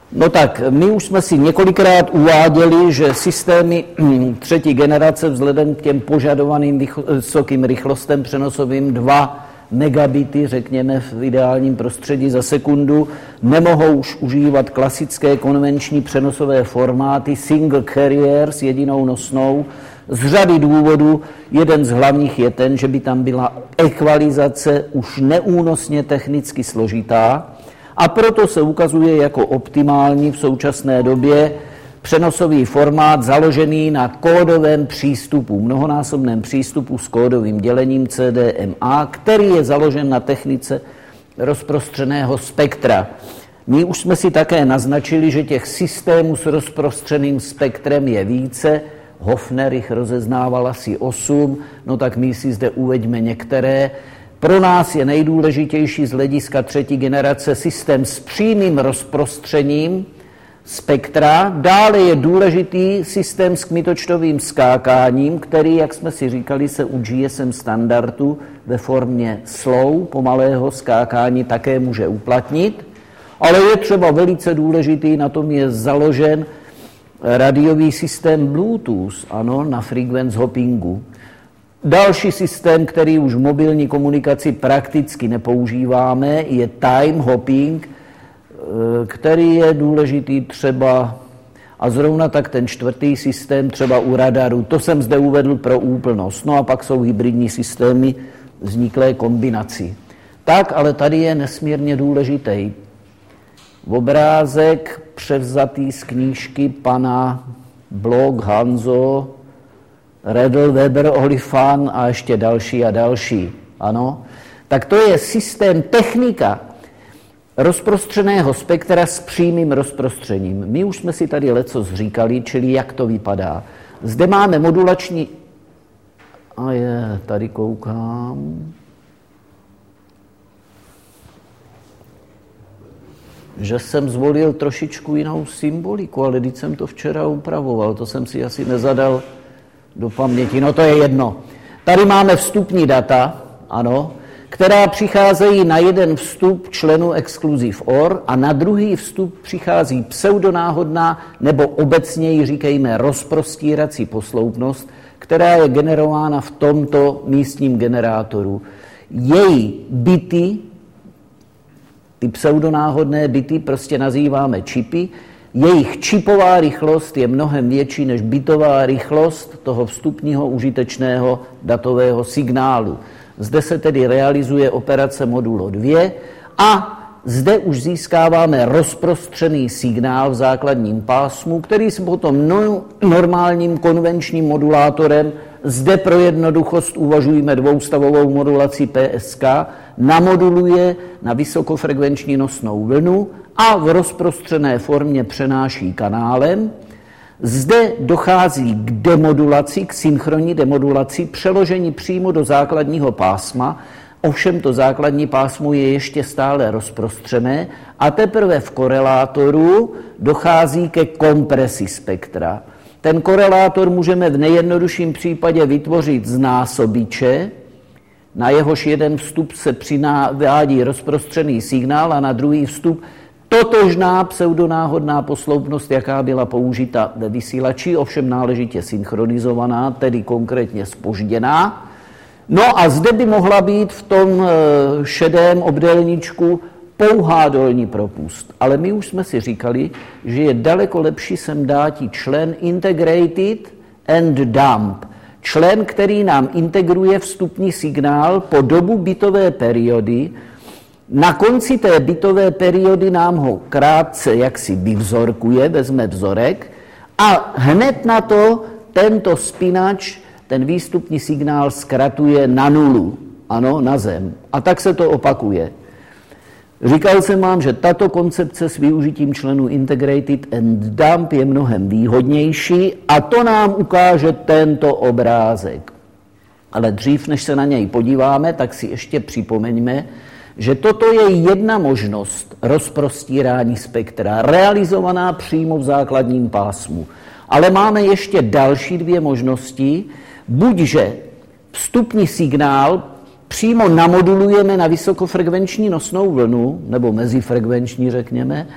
No tak, my už jsme si několikrát uváděli, že systémy třetí generace vzhledem k těm požadovaným vysokým rychlostem přenosovým 2 megabity, řekněme v ideálním prostředí za sekundu, nemohou už užívat klasické konvenční přenosové formáty single carrier s jedinou nosnou. Z řady důvodů, jeden z hlavních je ten, že by tam byla ekvalizace už neúnosně technicky složitá, a proto se ukazuje jako optimální v současné době přenosový formát založený na kódovém přístupu, mnohonásobném přístupu s kódovým dělením CDMA, který je založen na technice rozprostřeného spektra. My už jsme si také naznačili, že těch systémů s rozprostřeným spektrem je více. Hofner jich rozeznával asi 8, no tak my si zde uveďme některé. Pro nás je nejdůležitější z hlediska třetí generace systém s přímým rozprostřením spektra. Dále je důležitý systém s kmitočtovým skákáním, který, jak jsme si říkali, se u GSM standardu ve formě slow, pomalého skákání, také může uplatnit. Ale je třeba velice důležitý, na tom je založen radiový systém Bluetooth, ano, na frequency hoppingu. Další systém, který už v mobilní komunikaci prakticky nepoužíváme, je time hopping, který je důležitý třeba, a zrovna tak ten čtvrtý systém třeba u radaru. To jsem zde uvedl pro úplnost. No a pak jsou hybridní systémy vzniklé kombinací. Tak, ale tady je nesmírně důležitý obrázek převzatý z knížky pana Bloch, Hanzo, Redl, Weber, Oliphant a ještě další a další. Ano? Tak to je systém technika rozprostřeného spektra s přímým rozprostřením. My už jsme si tady lecos říkali, čili jak to vypadá. Zde máme modulační... tady koukám... že jsem zvolil trošičku jinou symboliku, ale když jsem to včera upravoval, to jsem si asi nezadal do paměti. No to je jedno. Tady máme vstupní data, ano, která přicházejí na jeden vstup členu Exclusive OR a na druhý vstup přichází pseudonáhodná nebo obecněji říkejme rozprostírací posloupnost, která je generována v tomto místním generátoru. Její bity, ty pseudonáhodné bity prostě nazýváme čipy, jejich čipová rychlost je mnohem větší než bitová rychlost toho vstupního užitečného datového signálu. Zde se tedy realizuje operace modulo 2 a zde už získáváme rozprostřený signál v základním pásmu, který se potom normálním konvenčním modulátorem, zde pro jednoduchost uvažujeme dvoustavovou modulaci PSK, namoduluje na vysokofrekvenční nosnou vlnu a v rozprostřené formě přenáší kanálem. Zde dochází k demodulaci, k synchronní demodulaci, přeložení přímo do základního pásma, ovšem to základní pásmo je ještě stále rozprostřené a teprve v korelátoru dochází ke kompresi spektra. Ten korelátor můžeme v nejjednodušším případě vytvořit z násobiče, na jehož jeden vstup se přivádí rozprostřený signál a na druhý vstup totožná pseudonáhodná posloupnost, jaká byla použita ve vysílači, ovšem náležitě synchronizovaná, tedy konkrétně zpožděná. No a zde by mohla být v tom šedém obdélníčku pouhá dolní propust. Ale my už jsme si říkali, že je daleko lepší sem dáti člen integrated and dump. Člen, který nám integruje vstupní signál po dobu bitové periody. Na konci té bitové periody nám ho krátce jaksi vyvzorkuje, vezme vzorek a hned na to tento spinač ten výstupní signál zkratuje na nulu, ano, na zem. A tak se to opakuje. Říkal jsem vám, že tato koncepce s využitím členů integrated and dump je mnohem výhodnější a to nám ukáže tento obrázek. Ale dřív, než se na něj podíváme, tak si ještě připomeňme, že toto je jedna možnost rozprostírání spektra, realizovaná přímo v základním pásmu. Ale máme ještě další dvě možnosti, buďže vstupní signál přímo namodulujeme na vysokofrekvenční nosnou vlnu, nebo mezifrekvenční řekněme,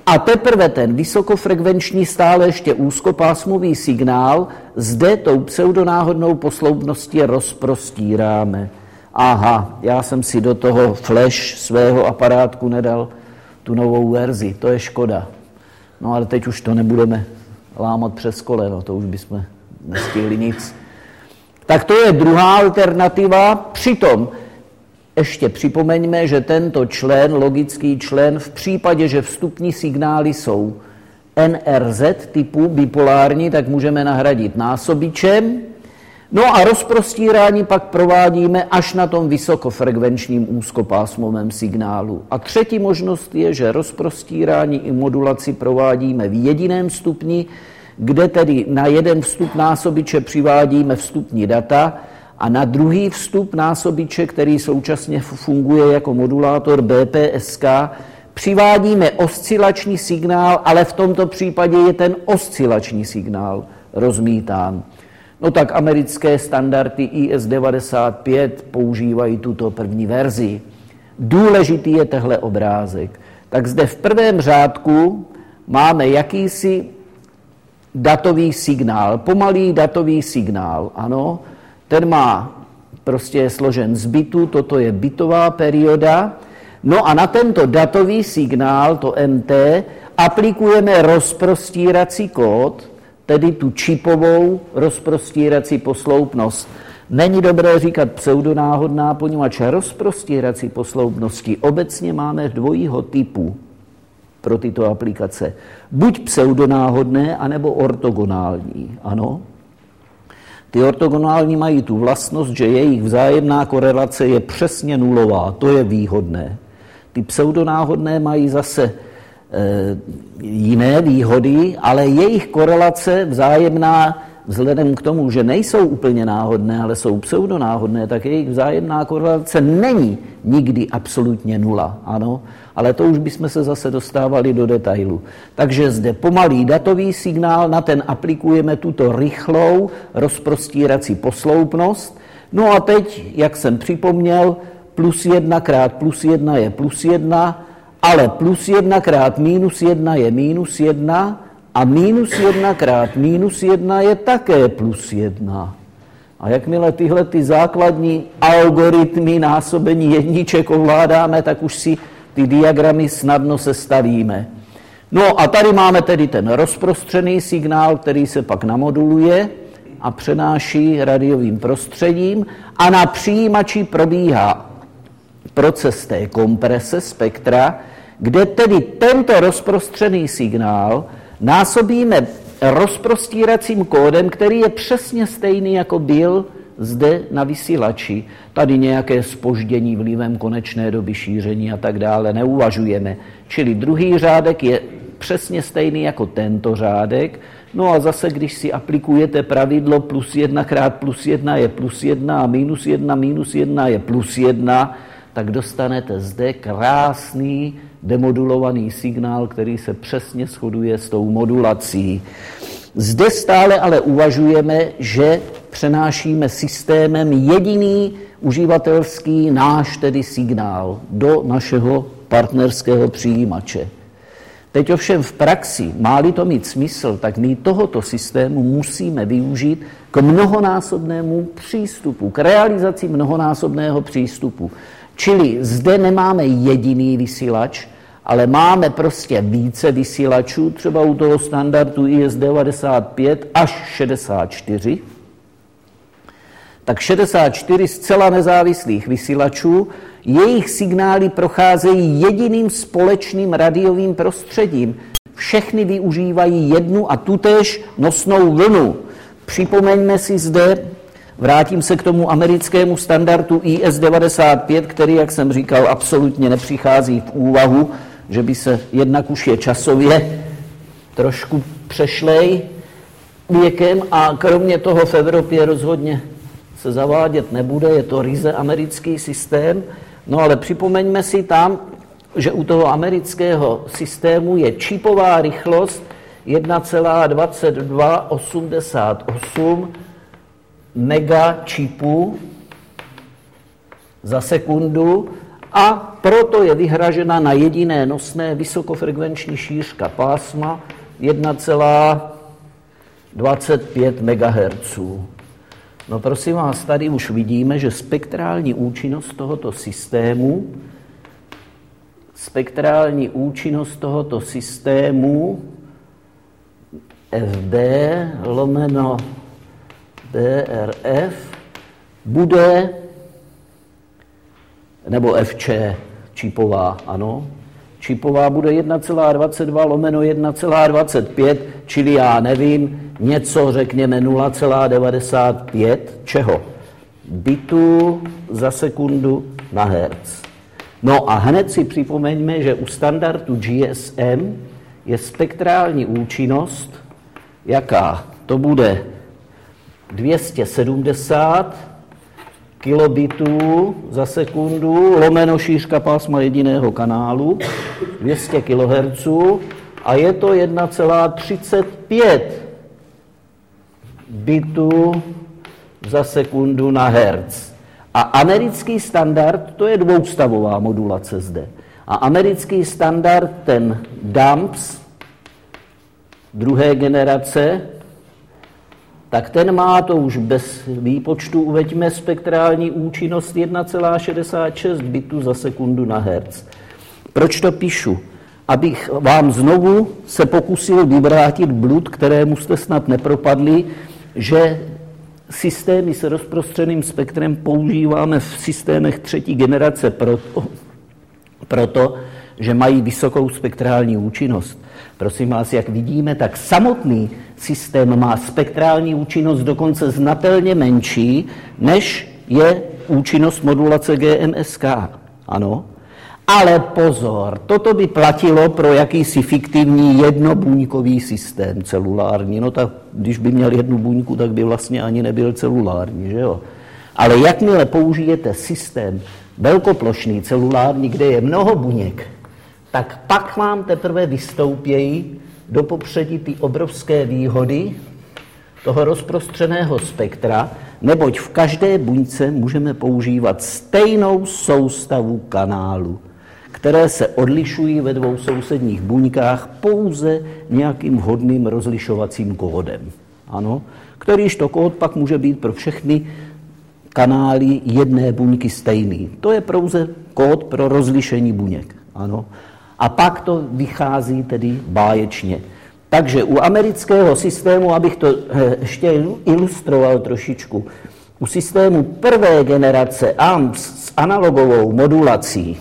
A teprve ten vysokofrekvenční stále ještě úzkopásmový signál zde tou pseudonáhodnou posloupností rozprostíráme. Aha, já jsem si do toho flash svého aparátku nedal tu novou verzi, to je škoda. No ale teď už to nebudeme lámat přes koleno, to už bychom nestihli nic. Tak to je druhá alternativa, přitom ještě připomeňme, že tento člen, logický člen, v případě, že vstupní signály jsou NRZ typu bipolární, tak můžeme nahradit násobičem. No a rozprostírání pak provádíme až na tom vysokofrekvenčním úzkopásmovém signálu. A třetí možnost je, že rozprostírání i modulaci provádíme v jediném stupni, kde tedy na jeden vstup násobiče přivádíme vstupní data a na druhý vstup násobiče, který současně funguje jako modulátor BPSK, přivádíme oscilační signál, ale v tomto případě je ten oscilační signál rozmítán. No tak americké standardy IS-95 používají tuto první verzi. Důležitý je tehle obrázek. Tak zde v prvém řádku máme jakýsi datový signál, pomalý datový signál, ano. Ten má prostě je složen z bitů, toto je bitová perioda. No a na tento datový signál, to MT, aplikujeme rozprostírací kód, tedy tu čipovou rozprostírací posloupnost. Není dobré říkat pseudonáhodná, poněvadž rozprostírací posloupnosti obecně máme dvojího typu pro tyto aplikace. Buď pseudonáhodné, anebo ortogonální. Ano? Ty ortogonální mají tu vlastnost, že jejich vzájemná korelace je přesně nulová. To je výhodné. Ty pseudonáhodné mají zase jiné výhody, ale jejich korelace vzájemná, vzhledem k tomu, že nejsou úplně náhodné, ale jsou pseudonáhodné, tak jejich vzájemná korelace není nikdy absolutně nula. Ano, ale to už bychom se zase dostávali do detailu. Takže zde pomalý datový signál, na ten aplikujeme tuto rychlou rozprostírací posloupnost. No a teď, jak jsem připomněl, +1 krát +1 je +1, ale +1 krát -1 je -1 a -1 krát -1 je také +1. A jakmile tyhle ty základní algoritmy násobení jedniček ovládáme, tak už si ty diagramy snadno sestavíme. No a tady máme tedy ten rozprostřený signál, který se pak namoduluje a přenáší radiovým prostředím a na přijímači probíhá proces té komprese spektra, kde tedy tento rozprostřený signál násobíme rozprostíracím kódem, který je přesně stejný, jako byl zde na vysílači. Tady nějaké zpoždění vlivem konečné doby šíření a tak dále neuvažujeme. Čili druhý řádek je přesně stejný jako tento řádek. No a zase, když si aplikujete pravidlo +1 krát +1 je +1 a -1 je +1, tak dostanete zde krásný demodulovaný signál, který se přesně shoduje s tou modulací. Zde stále ale uvažujeme, že přenášíme systémem jediný uživatelský náš tedy signál do našeho partnerského přijímače. Teď ovšem v praxi, má-li to mít smysl, tak my tohoto systému musíme využít k mnohonásobnému přístupu, k realizaci mnohonásobného přístupu. Čili zde nemáme jediný vysílač, ale máme prostě více vysílačů, třeba u toho standardu IS-95 až 64. Tak 64 zcela nezávislých vysílačů, jejich signály procházejí jediným společným radiovým prostředím. Všechny využívají jednu a tutéž nosnou vlnu. Připomeňme si zde, vrátím se k tomu americkému standardu IS-95, který, jak jsem říkal, absolutně nepřichází v úvahu, že by se jednak už je časově trošku přešlej věkem a kromě toho v Evropě rozhodně se zavádět nebude, je to ryze americký systém. No ale připomeňme si tam, že u toho amerického systému je čipová rychlost 1,2288 megačipů za sekundu a proto je vyhražena na jediné nosné vysokofrekvenční šířka pásma 1,25 MHz. No prosím vás, tady už vidíme, že spektrální účinnost tohoto systému FB lomeno BRF bude, nebo FC, čipová, ano, čipová bude 1,22 lomeno 1,25, čili já nevím, něco řekněme 0,95, čeho? Bitů za sekundu na hertz. No a hned si připomeňme, že u standardu GSM je spektrální účinnost, jaká? To bude 270 kilobitů za sekundu, lomeno šířka pásma jediného kanálu, 200 kHz, a je to 1,35 bitů za sekundu na hertz. A americký standard, to je dvoustavová modulace zde. A americký standard, ten DAMPS, druhé generace, tak ten má, to už bez výpočtu uveďme, spektrální účinnost 1,66 bitů za sekundu na hertz. Proč to píšu? Abych vám znovu se pokusil vyvrátit blud, kterému jste snad nepropadli, že systémy s rozprostřeným spektrem používáme v systémech třetí generace proto, že mají vysokou spektrální účinnost. Prosím vás, jak vidíme, tak samotný systém má spektrální účinnost dokonce znatelně menší, než je účinnost modulace GMSK. Ano? Ale pozor, toto by platilo pro jakýsi fiktivní jednobuňkový systém celulární. No tak když by měl jednu buňku, tak by vlastně ani nebyl celulární, že jo? Ale jakmile použijete systém velkoplošný celulární, kde je mnoho buněk, tak pak vám teprve vystoupějí do popředí ty obrovské výhody toho rozprostřeného spektra, neboť v každé buňce můžeme používat stejnou soustavu kanálů, které se odlišují ve dvou sousedních buňkách pouze nějakým vhodným rozlišovacím kódem. Ano? Kterýž to kód pak může být pro všechny kanály jedné buňky stejný. To je pouze kód pro rozlišení buněk. Ano? A pak to vychází tedy báječně. Takže u amerického systému, abych to ještě ilustroval trošičku, u systému prvé generace AMPS s analogovou modulací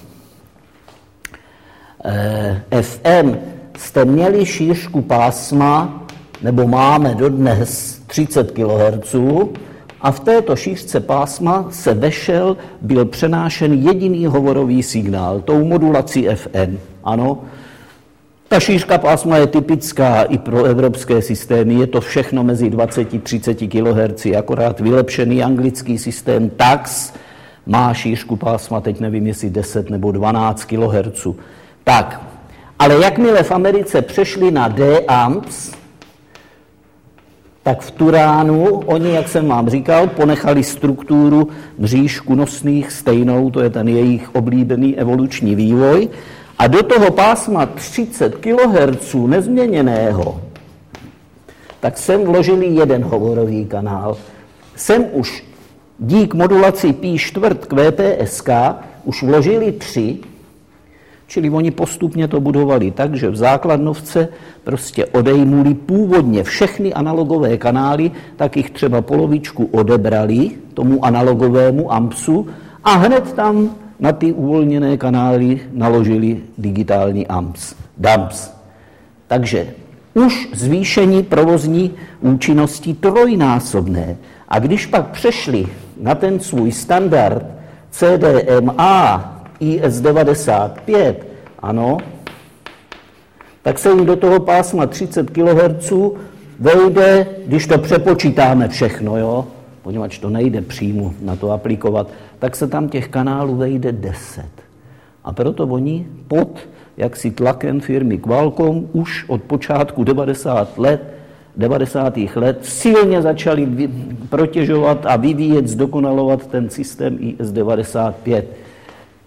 FM jste měli šířku pásma, nebo máme dodnes 30 kHz, a v této šířce pásma se vešel, byl přenášen jediný hovorový signál, tou modulací FM. Ano, ta šířka pásma je typická i pro evropské systémy, je to všechno mezi 20-30 kHz, akorát vylepšený anglický systém TAX má šířku pásma, teď nevím, jestli 10 nebo 12 kHz. Tak, ale jakmile v Americe přešli na D-AMPS, tak v Turánu oni, jak jsem vám říkal, ponechali strukturu mřížku nosných stejnou, to je ten jejich oblíbený evoluční vývoj, a do toho pásma 30 kHz nezměněného, tak sem vložili jeden hovorový kanál. Sem už dík modulaci Pi4 QPSK už vložili 3, čili oni postupně to budovali tak, že v základnovce prostě odejmuli původně všechny analogové kanály, tak jich třeba polovičku odebrali tomu analogovému AMPSu a hned tam na ty uvolněné kanály naložili digitální DAMPS. Takže už zvýšení provozní účinnosti trojnásobné. A když pak přešli na ten svůj standard CDMA IS-95, ano, tak se jim do toho pásma 30 kHz vejde, když to přepočítáme všechno, jo, poněvadž to nejde přímo na to aplikovat, tak se tam těch kanálů vejde 10. A proto oni pod jaksi tlakem firmy Qualcomm už od počátku 90. let silně začali protěžovat a vyvíjet, zdokonalovat ten systém IS-95.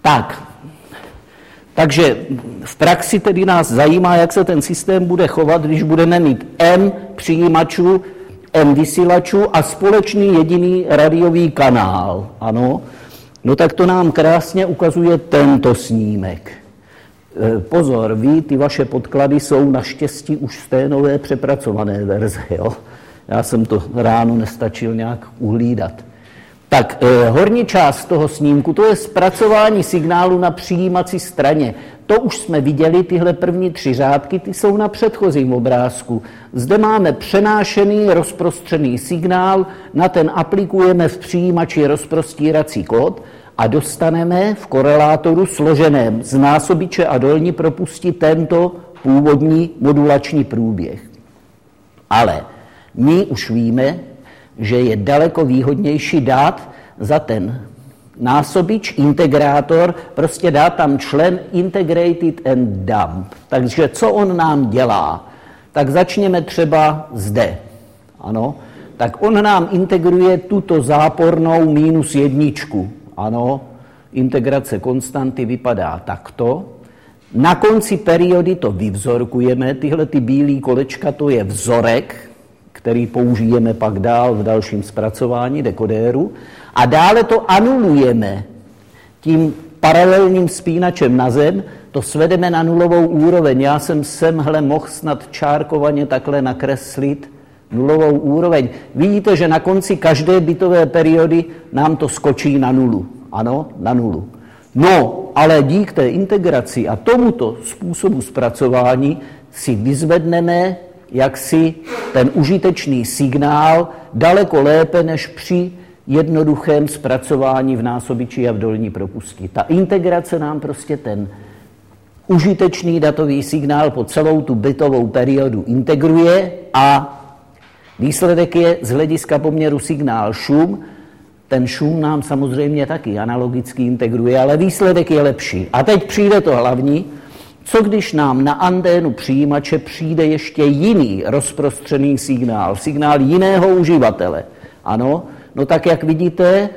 Takže v praxi tedy nás zajímá, jak se ten systém bude chovat, když budeme mít M přijímačů, M vysílačů a společný jediný radiový kanál. Ano? No tak to nám krásně ukazuje tento snímek. Pozor, ty vaše podklady jsou naštěstí už z té nové přepracované verze. Jo? Já jsem to ráno nestačil nějak uhlídat. Tak horní část toho snímku, to je zpracování signálu na přijímací straně. To už jsme viděli, tyhle první 3 řádky, ty jsou na předchozím obrázku. Zde máme přenášený rozprostřený signál, na ten aplikujeme v přijímači rozprostírací kód a dostaneme v korelátoru složeném z násobiče a dolní propustí tento původní modulační průběh. Ale my už víme, že je daleko výhodnější dát za ten násobič, integrátor, prostě dát tam člen integrated and dump. Takže co on nám dělá? Tak začněme třeba zde. Ano, tak on nám integruje tuto zápornou -1. Ano, integrace konstanty vypadá takto. Na konci periody to vyvzorkujeme, tyhle ty bílý kolečka, to je vzorek, který použijeme pak dál v dalším zpracování dekodéru. A dále to anulujeme tím paralelním spínačem na zem, to svedeme na nulovou úroveň. Já jsem semhle mohl snad čárkovaně takhle nakreslit nulovou úroveň. Vidíte, že na konci každé bitové periody nám to skočí na nulu. Ano, na nulu. No, ale díky té integraci a tomuto způsobu zpracování si vyzvedneme jaksi ten užitečný signál daleko lépe než při jednoduchém zpracování v násobiči a v dolní propusti. Ta integrace nám prostě ten užitečný datový signál po celou tu bitovou periodu integruje a výsledek je z hlediska poměru signál-šum. Ten šum nám samozřejmě taky analogicky integruje, ale výsledek je lepší. A teď přijde to hlavní. Co když nám na anténu přijímače přijde ještě jiný rozprostřený signál, signál jiného uživatele? Ano, no tak jak vidíte,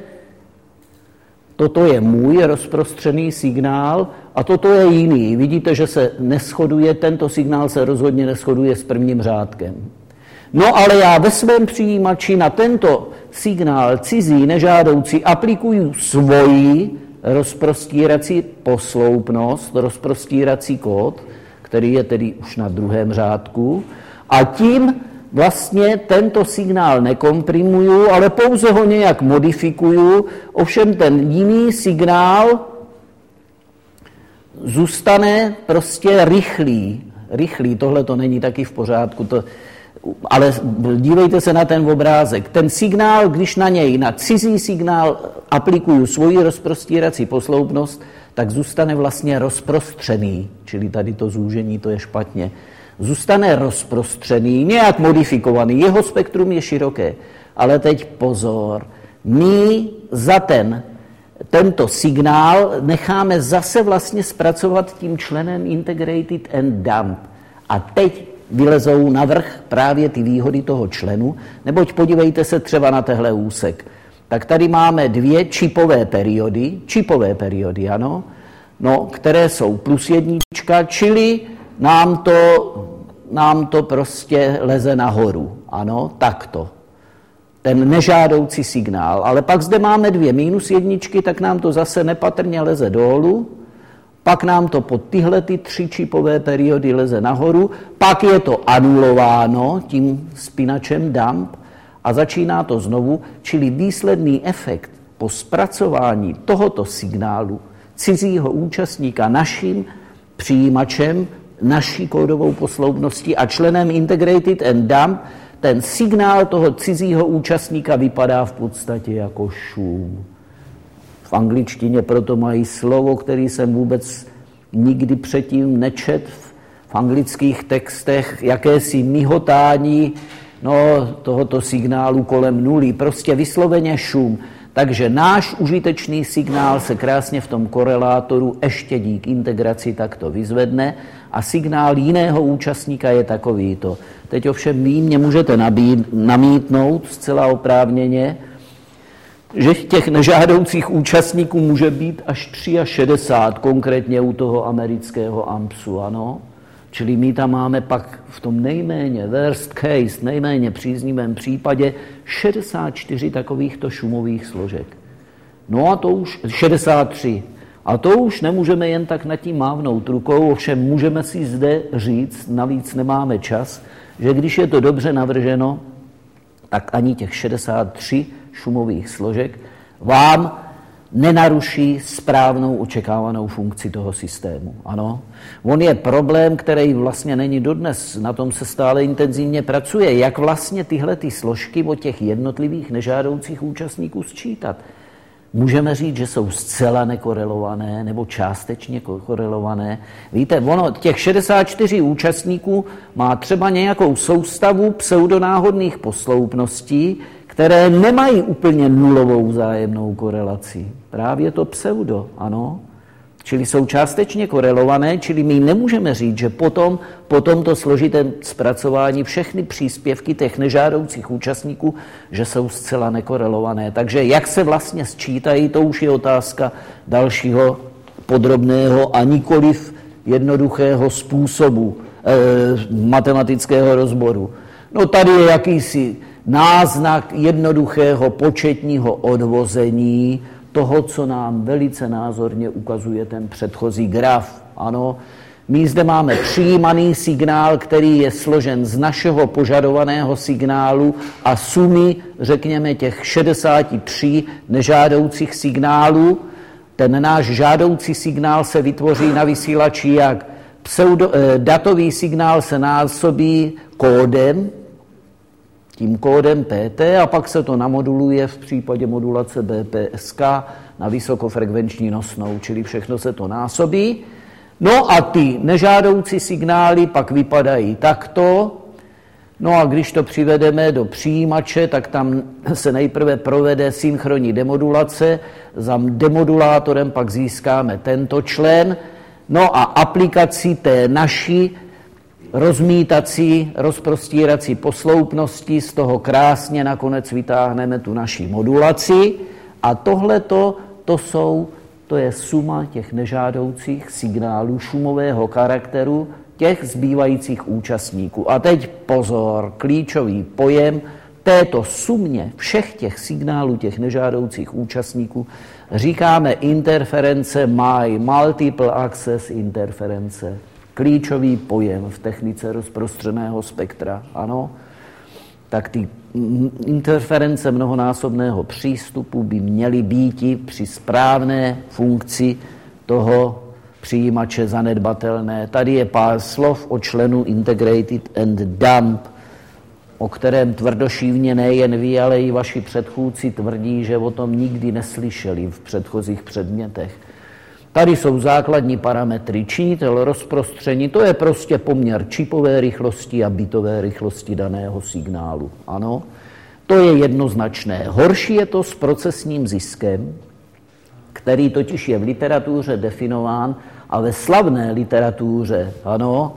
toto je můj rozprostřený signál a toto je jiný. Vidíte, že se neshoduje, tento signál se rozhodně neshoduje s prvním řádkem. No ale já ve svém přijímači na tento signál cizí, nežádoucí aplikuju svoji rozprostírací posloupnost, rozprostírací kód, který je tedy už na druhém řádku, a tím vlastně tento signál nekomprimuju, ale pouze ho nějak modifikuju, ovšem ten jiný signál zůstane prostě rychlý, tohle to není taky v pořádku, ale dívejte se na ten obrázek. Ten signál, když na něj, na cizí signál aplikuju svoji rozprostírací posloupnost, tak zůstane vlastně rozprostřený, čili tady to zúžení, to je špatně. Zůstane rozprostřený, nějak modifikovaný, jeho spektrum je široké. Ale teď pozor, my za tento signál necháme zase vlastně zpracovat tím členem integrated and dump. A teď vylezou navrch právě ty výhody toho členu, neboť podívejte se třeba na tehle úsek. Tak tady máme 2 čipové periody, ano, no, které jsou +1, čili nám to prostě leze nahoru, ano, takto. Ten nežádoucí signál, ale pak zde máme 2 -1, tak nám to zase nepatrně leze dolů, pak nám to pod tyhle 3 čipové periody leze nahoru, pak je to anulováno tím spinačem dump a začíná to znovu, čili výsledný efekt po zpracování tohoto signálu cizího účastníka naším přijímačem, naší kódovou posloupností a členem integrated and dump, ten signál toho cizího účastníka vypadá v podstatě jako šum. V angličtině proto mají slovo, který jsem vůbec nikdy předtím nečet v anglických textech, jakési mihotání tohoto signálu kolem nuly, prostě vysloveně šum. Takže náš užitečný signál se krásně v tom korelátoru ještě díky integraci takto vyzvedne a signál jiného účastníka je takovýto. Teď ovšem vy mě můžete namítnout zcela oprávněně, že těch nežádoucích účastníků může být až 63, konkrétně u toho amerického AMPSu, ano. Čili my tam máme pak v tom nejméně worst case, nejméně příznivém případě 64 takovýchto šumových složek. No a to už 63. A to už nemůžeme jen tak nad tím mávnout rukou, ovšem můžeme si zde říct, navíc nemáme čas, že když je to dobře navrženo, tak ani těch 63 šumových složek vám nenaruší správnou očekávanou funkci toho systému. Ano, on je problém, který vlastně není dodnes, na tom se stále intenzivně pracuje, jak vlastně tyhle ty složky od těch jednotlivých nežádoucích účastníků sčítat. Můžeme říct, že jsou zcela nekorelované nebo částečně korelované. Víte, ono těch 64 účastníků má třeba nějakou soustavu pseudonáhodných posloupností, které nemají úplně nulovou vzájemnou korelaci. Právě to pseudo, ano. Čili jsou částečně korelované, čili my nemůžeme říct, že po tomto složitém zpracování všechny příspěvky těch nežádoucích účastníků, že jsou zcela nekorelované. Takže jak se vlastně sčítají, to už je otázka dalšího podrobného a nikoliv jednoduchého způsobu matematického rozboru. No tady je jakýsi náznak jednoduchého početního odvození toho, co nám velice názorně ukazuje ten předchozí graf. Ano, my zde máme přijímaný signál, který je složen z našeho požadovaného signálu a sumy, řekněme, těch 63 nežádoucích signálů. Ten náš žádoucí signál se vytvoří na vysílači jak datový signál se násobí kódem, tím kódem PT a pak se to namoduluje v případě modulace BPSK na vysokofrekvenční nosnou, čili všechno se to násobí. No a ty nežádoucí signály pak vypadají takto. No a když to přivedeme do přijímače, tak tam se nejprve provede synchronní demodulace. Za demodulátorem pak získáme tento člen. No a aplikací té naší rozmítací, rozprostírací posloupnosti, z toho krásně nakonec vytáhneme tu naši modulaci a tohleto, to je suma těch nežádoucích signálů šumového charakteru těch zbývajících účastníků. A teď pozor, klíčový pojem této sumě všech těch signálů těch nežádoucích účastníků říkáme interference MAI, Multiple Access Interference. Klíčový pojem v technice rozprostřeného spektra, ano, tak ty interference mnohonásobného přístupu by měly být při správné funkci toho přijímače zanedbatelné. Tady je pár slov o členu Integrated and Dump, o kterém tvrdošívně nejen vy, ale i vaši předchůdci tvrdí, že o tom nikdy neslyšeli v předchozích předmětech. Tady jsou základní parametry činitel rozprostření, to je prostě poměr čipové rychlosti a bitové rychlosti daného signálu. Ano, to je jednoznačné. Horší je to s procesním ziskem, který totiž je v literatuře definován a ve slavné literatuře, ano,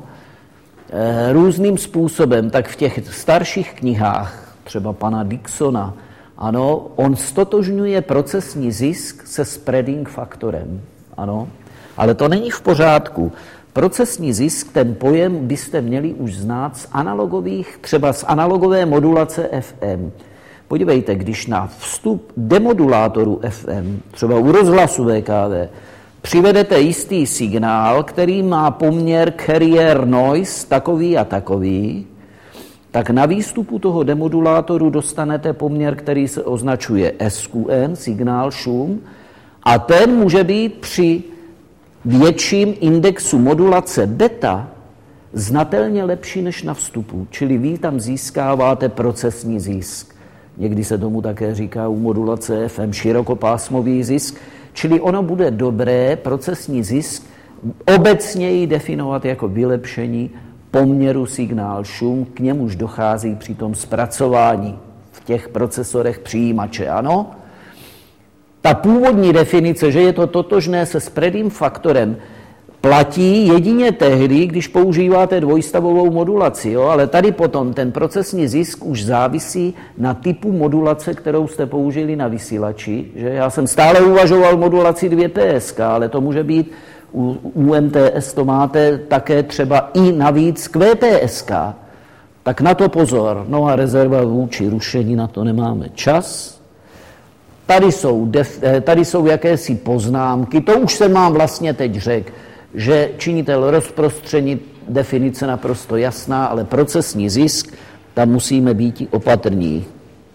různým způsobem, tak v těch starších knihách, třeba pana Dicksona, ano, on stotožňuje procesní zisk se spreading faktorem. Ano, ale to není v pořádku. Procesní zisk, ten pojem byste měli už znát z analogových, třeba z analogové modulace FM. Podívejte, když na vstup demodulátoru FM, třeba u rozhlasu VKV, přivedete jistý signál, který má poměr carrier noise takový a takový, tak na výstupu toho demodulátoru dostanete poměr, který se označuje SQN, signál šum, a ten může být při větším indexu modulace beta znatelně lepší než na vstupu, čili vy tam získáváte procesní zisk. Někdy se tomu také říká u modulace FM širokopásmový zisk, čili ono bude dobré procesní zisk obecněji definovat jako vylepšení poměru signál-šum, k němuž dochází při tom zpracování v těch procesorech přijímače, ano? Ta původní definice, že je to totožné se spreading faktorem, platí jedině tehdy, když používáte dvojstavovou modulaci, jo? Ale tady potom ten procesní zisk už závisí na typu modulace, kterou jste použili na vysílači. Že? Já jsem stále uvažoval modulaci 2 PSK, ale to může být u MTS, to máte také třeba i navíc QPSK. Tak na to pozor. No a rezerva vůči rušení, na to nemáme čas. Tady jsou jakési poznámky, to už jsem vám vlastně teď řekl, že činitel rozprostření, definice naprosto jasná, ale procesní zisk, tam musíme být opatrní.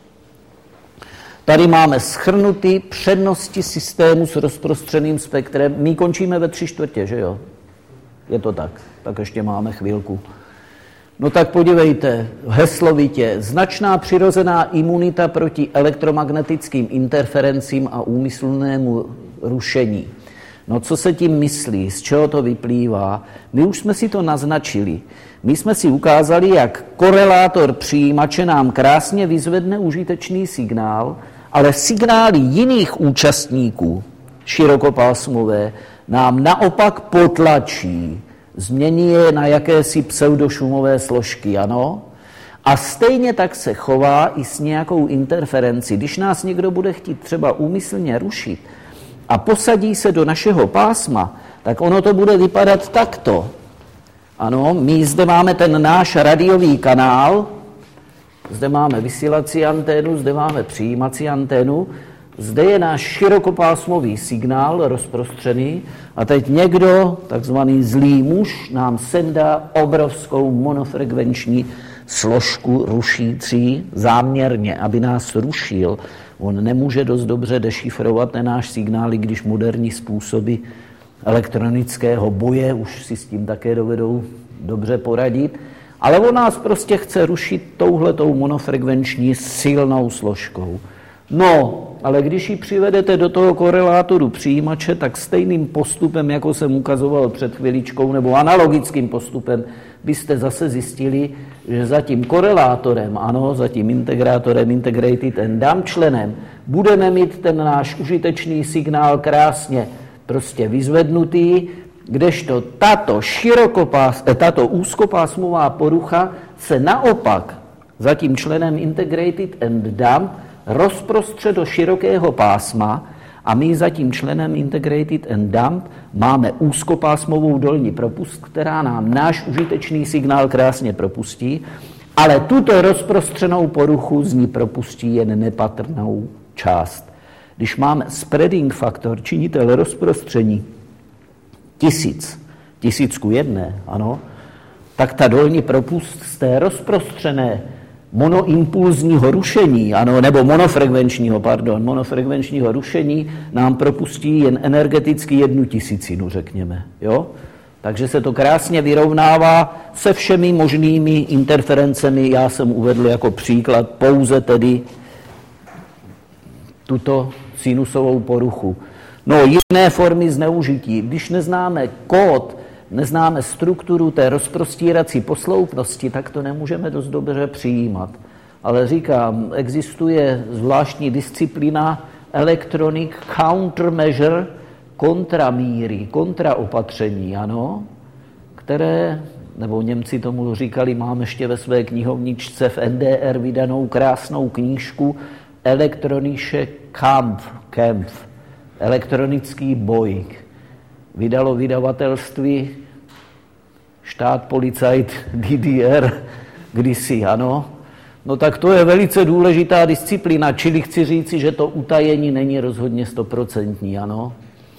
Tady máme shrnuty přednosti systému s rozprostřeným spektrem. My končíme ve 3/4, že jo? Je to tak. Tak ještě máme chvilku. No tak podívejte, heslovitě, značná přirozená imunita proti elektromagnetickým interferencím a úmyslnému rušení. No co se tím myslí, z čeho to vyplývá? My už jsme si to naznačili. My jsme si ukázali, jak korelátor přijímače nám krásně vyzvedne užitečný signál, ale signály jiných účastníků širokopásmové nám naopak potlačí, změní je na jakési pseudošumové složky, ano? A stejně tak se chová i s nějakou interferenci. Když nás někdo bude chtít třeba úmyslně rušit a posadí se do našeho pásma, tak ono to bude vypadat takto. Ano, my zde máme ten náš radiový kanál, zde máme vysílací anténu, zde máme přijímací anténu, zde je náš širokopásmový signál rozprostřený a teď někdo, takzvaný zlý muž, nám sendá obrovskou monofrekvenční složku rušící záměrně, aby nás rušil. On nemůže dost dobře dešifrovat ten náš signál, když moderní způsoby elektronického boje už si s tím také dovedou dobře poradit, ale on nás prostě chce rušit touhletou monofrekvenční silnou složkou. No, ale když ji přivedete do toho korelátoru přijímače, tak stejným postupem, jako jsem ukazoval před chviličkou, nebo analogickým postupem, byste zase zjistili, že za tím korelátorem, ano, za tím integrátorem, integrated and dump členem, budeme mít ten náš užitečný signál krásně prostě vyzvednutý, kdežto tato úzkopásmová porucha se naopak za tím členem integrated and dump rozprostře do širokého pásma a my za tím členem integrated and dump máme úzkopásmovou dolní propust, která nám náš užitečný signál krásně propustí, ale tuto rozprostřenou poruchu z ní propustí jen nepatrnou část. Když máme spreading faktor, činitel rozprostření 1000:1, ano, tak ta dolní propust z té rozprostřené monoimpulzního rušení, ano, nebo monofrekvenčního rušení nám propustí jen energeticky 1/1000, řekněme, jo? Takže se to krásně vyrovnává se všemi možnými interferencemi. Já jsem uvedl jako příklad pouze tedy tuto sinusovou poruchu. No, jiné formy zneužití. Když neznáme kód, neznáme strukturu té rozprostírací posloupnosti, tak to nemůžeme dost dobře přijímat. Ale říkám, existuje zvláštní disciplína electronic countermeasure, kontramíry, kontraopatření, ano, které, nebo Němci tomu říkali, mám ještě ve své knihovničce v NDR vydanou krásnou knížku Elektronische Kampf, elektronický boj. Vydalo vydavatelství Staatspolizei DDR kdysi, ano. No tak to je velice důležitá disciplína, čili chci říci, že to utajení není rozhodně 100%, ano.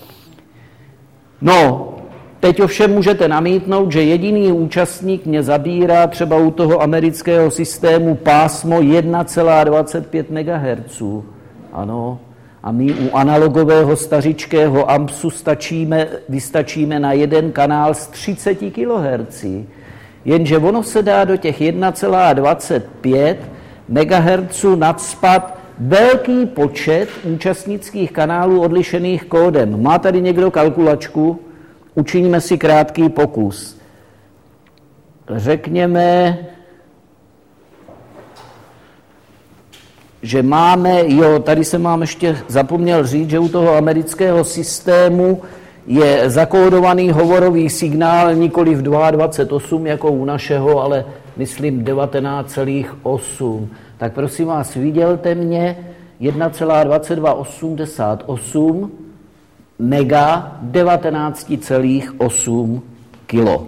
No, teď ovšem můžete namítnout, že jediný účastník mě zabírá třeba u toho amerického systému pásmo 1,25 MHz, ano. A my u analogového stařičkého AMPSu vystačíme na jeden kanál z 30 kHz. Jenže ono se dá do těch 1,25 MHz nacpat velký počet účastnických kanálů odlišených kódem. Má tady někdo kalkulačku? Učiníme si krátký pokus. Řekněme, že máme, tady jsem vám ještě zapomněl říct, že u toho amerického systému je zakódovaný hovorový signál nikoli v 22,8 jako u našeho, ale myslím 19,8. Tak prosím vás, vidělte mě 1,2288 mega 19,8 kilo.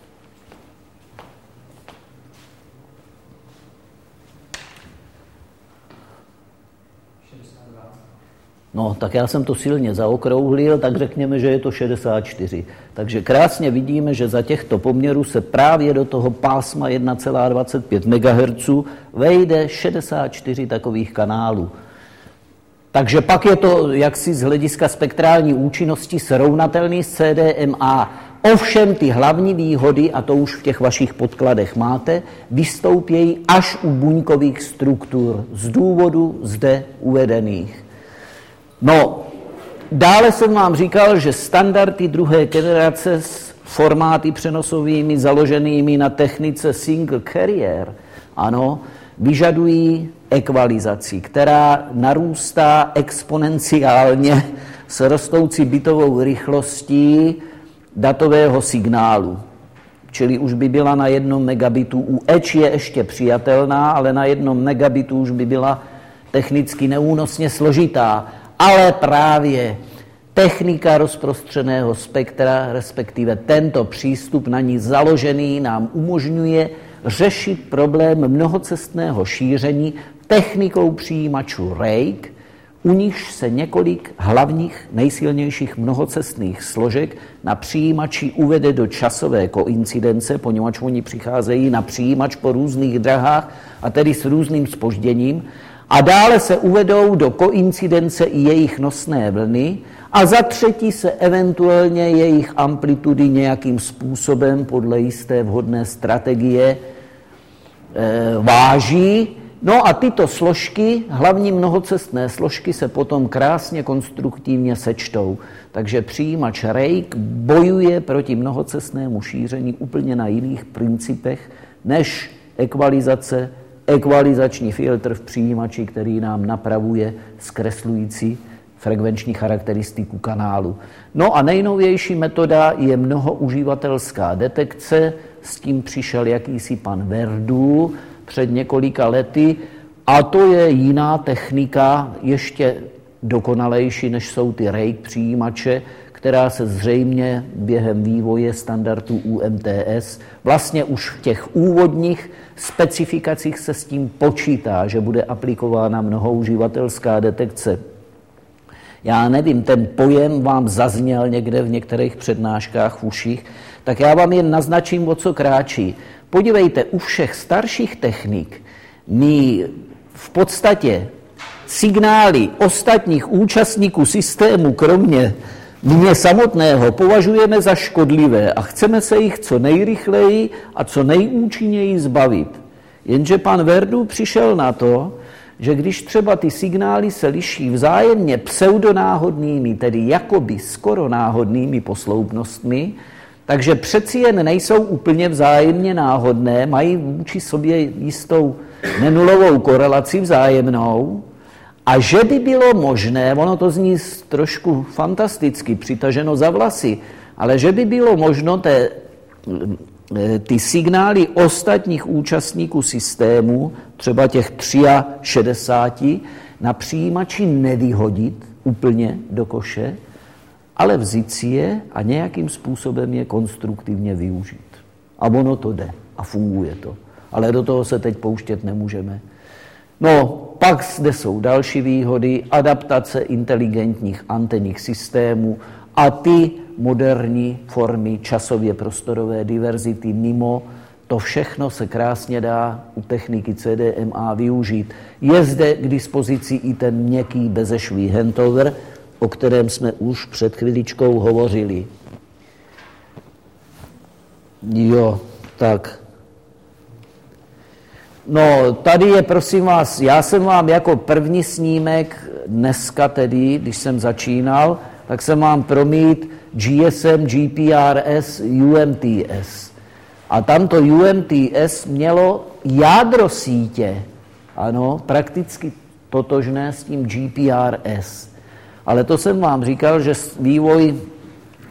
No, tak já jsem to silně zaokrouhlil, tak řekněme, že je to 64. Takže krásně vidíme, že za těchto poměrů se právě do toho pásma 1,25 MHz vejde 64 takových kanálů. Takže pak je to jaksi z hlediska spektrální účinnosti srovnatelný s CDMA. Ovšem ty hlavní výhody, a to už v těch vašich podkladech máte, vystoupějí až u buňkových struktur z důvodu zde uvedených. No, dále jsem vám říkal, že standardy druhé generace s formáty přenosovými založenými na technice single carrier, ano, vyžadují ekvalizaci, která narůstá exponenciálně s rostoucí bitovou rychlostí datového signálu. Čili už by byla na 1 megabitu. U Edge je ještě přijatelná, ale na 1 megabitu už by byla technicky neúnosně složitá. Ale právě technika rozprostřeného spektra, respektive tento přístup na ní založený, nám umožňuje řešit problém mnohocestného šíření technikou přijímačů RAIC, u nichž se několik hlavních nejsilnějších mnohocestných složek na přijímači uvede do časové koincidence, poněvadž oni přicházejí na přijímač po různých drahách a tedy s různým zpožděním, a dále se uvedou do koincidence i jejich nosné vlny a za třetí se eventuálně jejich amplitudy nějakým způsobem podle jisté vhodné strategie váží. No a tyto složky, hlavní mnohocestné složky, se potom krásně konstruktivně sečtou. Takže přijímač RAIC bojuje proti mnohocestnému šíření úplně na jiných principech než ekvalizace, ekvalizační filtr v přijímači, který nám napravuje zkreslující frekvenční charakteristiku kanálu. No a nejnovější metoda je mnohouživatelská detekce, s tím přišel jakýsi pan Verdu před několika lety, a to je jiná technika, ještě dokonalejší, než jsou ty RAIC přijímače, která se zřejmě během vývoje standardů UMTS, vlastně už v těch úvodních specifikacích se s tím počítá, že bude aplikována mnohouživatelská detekce. Já nevím, ten pojem vám zazněl někde v některých přednáškách v uších, tak já vám jen naznačím, o co kráčí. Podívejte, u všech starších technik my v podstatě signály ostatních účastníků systému, kromě mě samotného, považujeme za škodlivé a chceme se jich co nejrychleji a co nejúčinněji zbavit. Jenže pan Verdu přišel na to, že když třeba ty signály se liší vzájemně pseudonáhodnými, tedy jakoby skoro náhodnými posloupnostmi, takže přeci jen nejsou úplně vzájemně náhodné, mají vůči sobě jistou nenulovou korelaci vzájemnou, a že by bylo možné, ono to zní trošku fantasticky, přitaženo za vlasy, ale že by bylo možno ty signály ostatních účastníků systému, třeba těch 63, na přijímači nevyhodit úplně do koše, ale vzít si je a nějakým způsobem je konstruktivně využít. A ono to jde a funguje to. Ale do toho se teď pouštět nemůžeme. No, pak zde jsou další výhody, adaptace inteligentních antenních systémů a ty moderní formy časově prostorové diverzity mimo. To všechno se krásně dá u techniky CDMA využít. Je zde k dispozici i ten měkký bezešvý handover, o kterém jsme už před chviličkou hovořili. Jo, tak. No, tady je, prosím vás, já jsem vám jako první snímek dneska tedy, když jsem začínal, tak jsem vám promít GSM, GPRS, UMTS. A tamto UMTS mělo jádro sítě, ano, prakticky totožné s tím GPRS. Ale to jsem vám říkal, že vývoj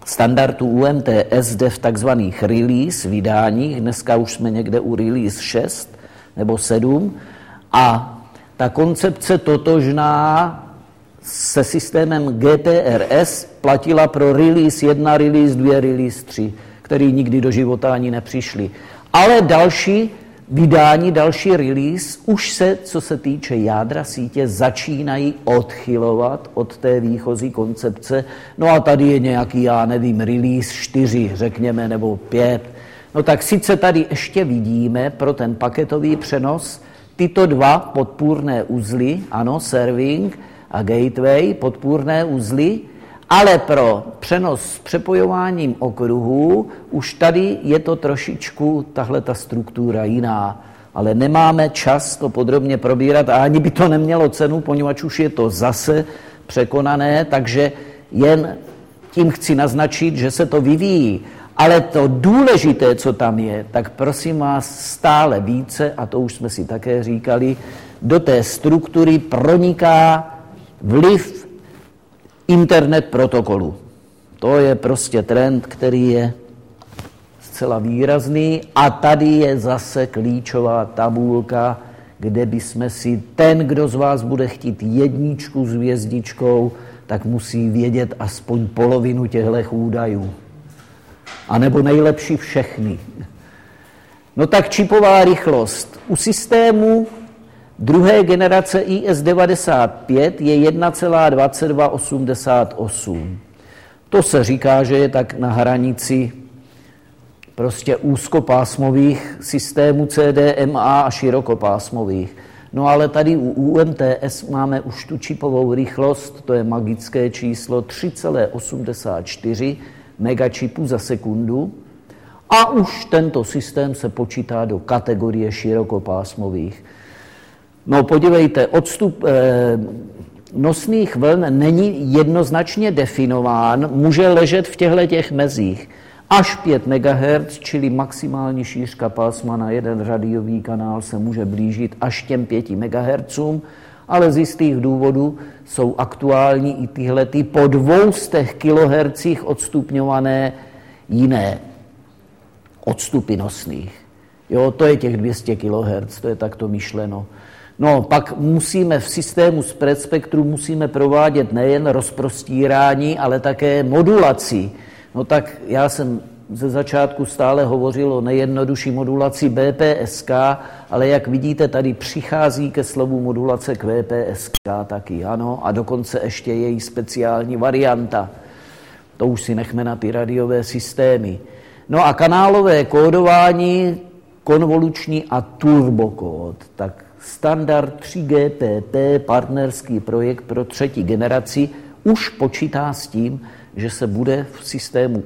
standardu UMTS jde v takzvaných release vydáních, dneska už jsme někde u release 6 nebo 7 a ta koncepce totožná se systémem GPRS platila pro release 1, release 2, release 3, který nikdy do života ani nepřišli. Ale další vydání, další release už se, co se týče jádra sítě, začínají odchylovat od té výchozí koncepce. No a tady je nějaký, já nevím, release 4, řekněme, nebo 5. No tak sice tady ještě vidíme pro ten paketový přenos tyto dva podpůrné uzly, ano, serving a gateway, podpůrné uzly, ale pro přenos s přepojováním okruhů už tady je to trošičku tahle ta struktura jiná. Ale nemáme čas to podrobně probírat a ani by to nemělo cenu, poněvadž už je to zase překonané, takže jen tím chci naznačit, že se to vyvíjí. Ale to důležité, co tam je, tak prosím vás stále více, a to už jsme si také říkali, do té struktury proniká vliv internet protokolu. To je prostě trend, který je zcela výrazný a tady je zase klíčová tabulka, kde bychom si ten, kdo z vás bude chtít 1 s hvězdičkou, tak musí vědět aspoň polovinu těchto údajů. A nebo nejlepší všechny. No tak čipová rychlost. U systému druhé generace IS-95 je 1,2288. To se říká, že je tak na hranici prostě úzkopásmových systémů CDMA a širokopásmových. No ale tady u UMTS máme už tu čipovou rychlost, to je magické číslo 3,84 megačipů za sekundu a už tento systém se počítá do kategorie širokopásmových. No podívejte, odstup nosných vln není jednoznačně definován, může ležet v těchto mezích. Až 5 MHz, čili maximální šířka pásma na jeden radiový kanál se může blížit až těm 5 MHz, ale z jistých důvodů jsou aktuální i tyhle po 200 kHz odstupňované jiné odstupy nosných. Jo, to je těch 200 kHz, to je takto myšleno. No, pak musíme v systému spread spektru musíme provádět nejen rozprostírání, ale také modulaci. No tak já jsem ze začátku stále hovořil o nejjednodušší modulaci BPSK, ale jak vidíte, tady přichází ke slovu modulace QPSK taky, ano, a dokonce ještě její speciální varianta. To už si nechme na ty radiové systémy. No a kanálové kódování, konvoluční a turbokód, tak standard 3GPP, partnerský projekt pro 3. generaci, už počítá s tím, že se bude v systému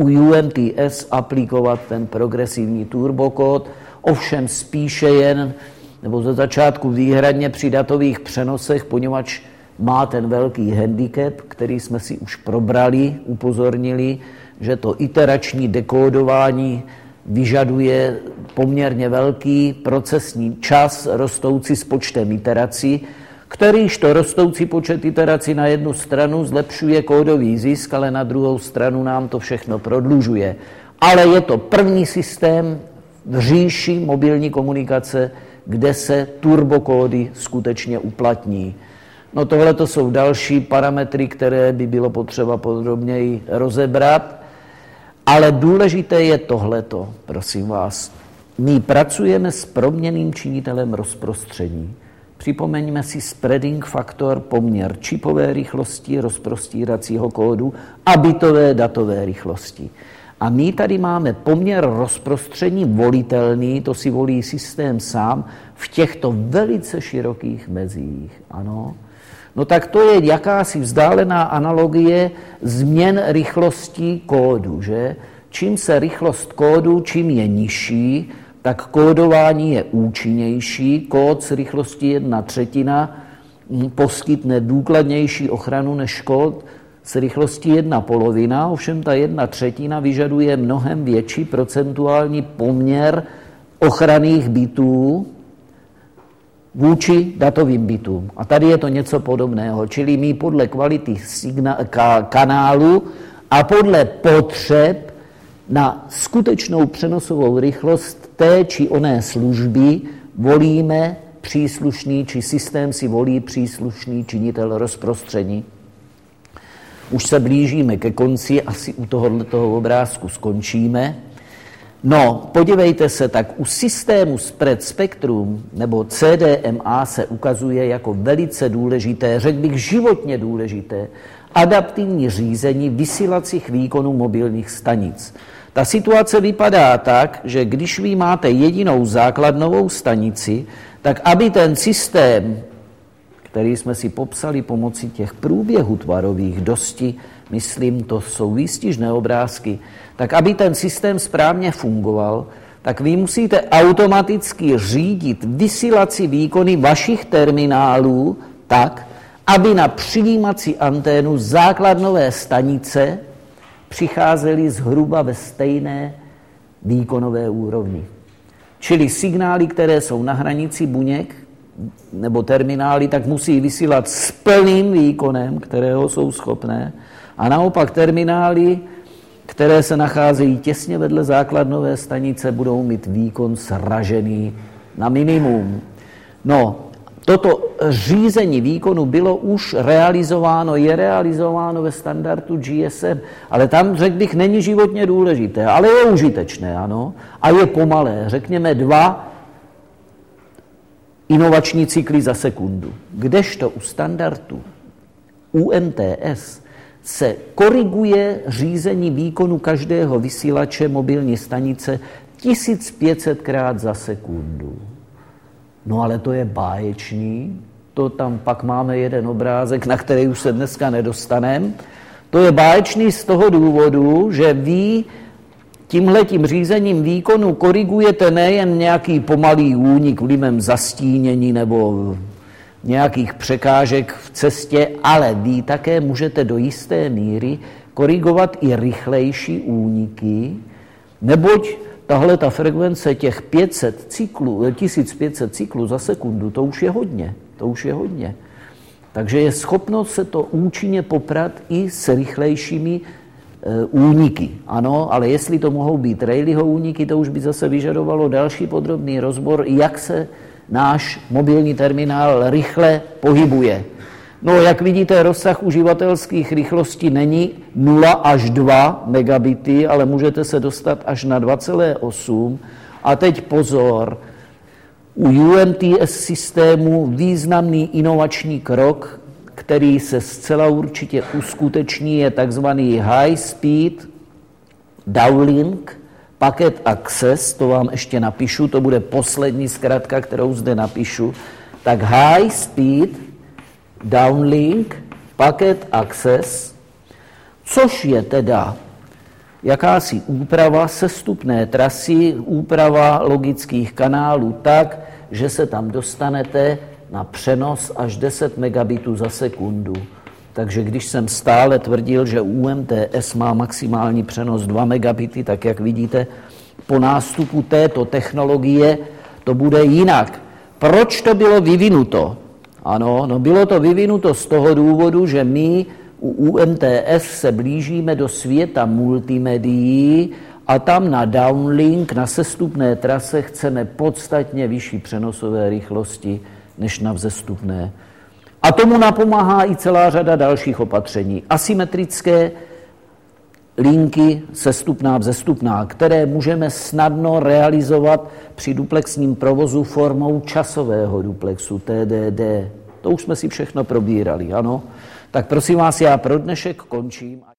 UMTS aplikovat ten progresivní turbokód, ovšem spíše jen, nebo ze začátku výhradně při datových přenosech, poněvadž má ten velký handicap, který jsme si už probrali, upozornili, že to iterační dekódování vyžaduje poměrně velký procesní čas rostoucí s počtem iterací, kterýž to rostoucí počet iterací na jednu stranu zlepšuje kódový zisk, ale na druhou stranu nám to všechno prodlužuje. Ale je to první systém v říši mobilní komunikace, kde se turbokódy skutečně uplatní. No tohle to jsou další parametry, které by bylo potřeba podrobněji rozebrat, ale důležité je tohleto, prosím vás. My pracujeme s proměnným činitelem rozprostření. Připomeňme si spreading faktor, poměr čipové rychlosti, rozprostíracího kódu a bitové datové rychlosti. A my tady máme poměr rozprostření volitelný, to si volí systém sám, v těchto velice širokých mezích. Ano. No tak to je jakási vzdálená analogie změn rychlosti kódu, že? Čím se rychlost kódu, čím je nižší, tak kódování je účinnější. Kód s rychlostí 1/3 poskytne důkladnější ochranu než kód s rychlostí 1/2, ovšem ta 1/3 vyžaduje mnohem větší procentuální poměr ochranných bitů vůči datovým bitům. A tady je to něco podobného, čili my podle kvality kanálu a podle potřeb na skutečnou přenosovou rychlost té či oné služby volíme příslušný, či systém si volí příslušný činitel rozprostření. Už se blížíme ke konci, asi u tohoto obrázku skončíme. No, podívejte se, tak u systému Spread Spectrum nebo CDMA se ukazuje jako velice důležité, řekl bych životně důležité, adaptivní řízení vysílacích výkonů mobilních stanic. Ta situace vypadá tak, že když vy máte jedinou základnovou stanici, tak aby ten systém, který jsme si popsali pomocí těch průběhů tvarových, dosti, myslím, to jsou výstižné obrázky, tak aby ten systém správně fungoval, tak vy musíte automaticky řídit vysílací výkony vašich terminálů tak, aby na přijímací anténu základnové stanice přicházely zhruba ve stejné výkonové úrovni. Čili signály, které jsou na hranici buněk nebo terminály, tak musí vysílat s plným výkonem, kterého jsou schopné, a naopak terminály, které se nacházejí těsně vedle základnové stanice, budou mít výkon sražený na minimum. No, toto řízení výkonu bylo už realizováno, je realizováno ve standardu GSM, ale tam, řekl bych, není životně důležité, ale je užitečné, ano, a je pomalé, řekněme 2 inovační cykly za sekundu. Kdežto u standardu UMTS se koriguje řízení výkonu každého vysílače mobilní stanice 1500krát za sekundu. No ale to je báječný, to tam pak máme jeden obrázek, na který už se dneska nedostaneme. To je báječný z toho důvodu, že vy tímhletím řízením výkonu korigujete nejen nějaký pomalý únik vlivem zastínění nebo nějakých překážek v cestě, ale vy také můžete do jisté míry korigovat i rychlejší úniky, neboť tahle ta frekvence těch 1500 cyklů za sekundu, to už je hodně. Takže je schopnost se to účinně poprat i s rychlejšími úniky. Ano, ale jestli to mohou být Rayleighho úniky, to už by zase vyžadovalo další podrobný rozbor, jak se náš mobilní terminál rychle pohybuje. No, jak vidíte, rozsah uživatelských rychlostí není 0 až 2 megabity, ale můžete se dostat až na 2,8. A teď pozor, u UMTS systému významný inovační krok, který se zcela určitě uskuteční, je takzvaný High Speed Downlink Packet Access, to vám ještě napíšu, to bude poslední zkratka, kterou zde napíšu. Tak High Speed Downlink Packet Access, což je teda jakási úprava sestupné trasy, úprava logických kanálů tak, že se tam dostanete na přenos až 10 megabitů za sekundu. Takže když jsem stále tvrdil, že UMTS má maximální přenos 2 megabity, tak jak vidíte, po nástupu této technologie to bude jinak. Proč to bylo vyvinuto? Ano, no bylo to vyvinuto z toho důvodu, že my u UMTS se blížíme do světa multimedií a tam na downlink, na sestupné trase chceme podstatně vyšší přenosové rychlosti než na vzestupné. A tomu napomáhá i celá řada dalších opatření. Asymetrické linky sestupná, vzestupná, které můžeme snadno realizovat při duplexním provozu formou časového duplexu TDD. To už jsme si všechno probírali, ano? Tak prosím vás, já pro dnešek končím.